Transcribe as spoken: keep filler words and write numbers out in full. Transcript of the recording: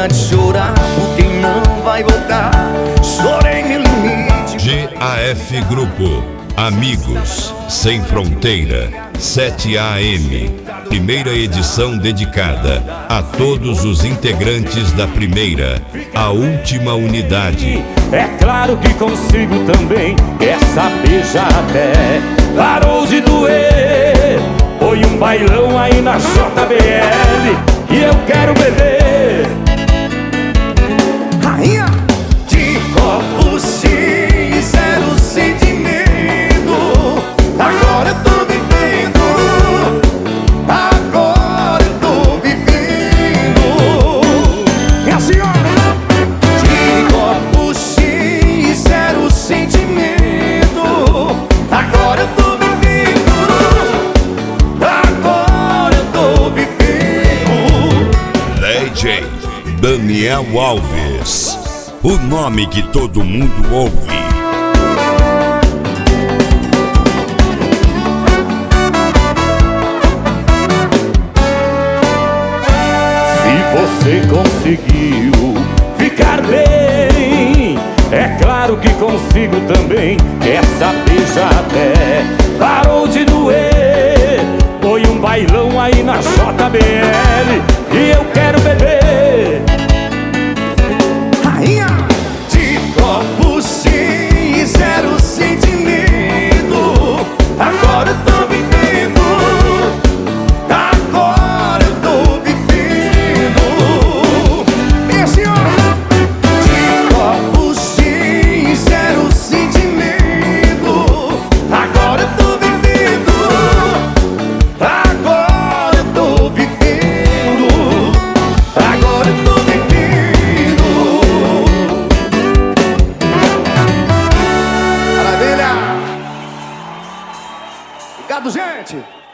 Para de chorar por quem não vai voltar. Chorei no limite. G A F Grupo, Amigos Sem Fronteira, sete A M. Primeira edição dedicada a todos os integrantes da primeira, a última unidade. É claro que consigo também, essa beija até parou de doer. Foi um bailão aí na J B L e eu quero beber. Rainha de copos cheios, zero sentimento. Agora eu tô vivendo, agora eu tô vivendo. Minha senhora, de copos cheios, zero sentimento. Agora eu tô vivendo, agora eu tô vivendo. D J Daniel Alves, o nome que todo mundo ouve. Você conseguiu ficar bem, é claro que consigo também. Essa beija até parou de doer. Foi um bailão aí na J B L e eu quero beber. Rainha de copos cheios, zero sentimento. Agora eu tô vivendo, agora eu tô vivendo. Minha senhora, de copos cheios, zero sentimento. Agora eu tô vivendo, agora eu tô vivendo, agora eu tô vivendo. Maravilha! Obrigado, gente!